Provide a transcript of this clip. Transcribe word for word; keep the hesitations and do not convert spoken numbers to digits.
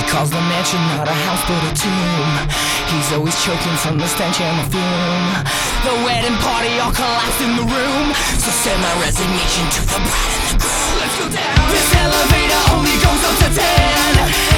calls the mansion not a house but a tomb. He's always choking from the stench and the fume. The wedding party all collapsed in the room, so send my resignation to the bride and the groom. Let's go down. This elevator only goes up to ten.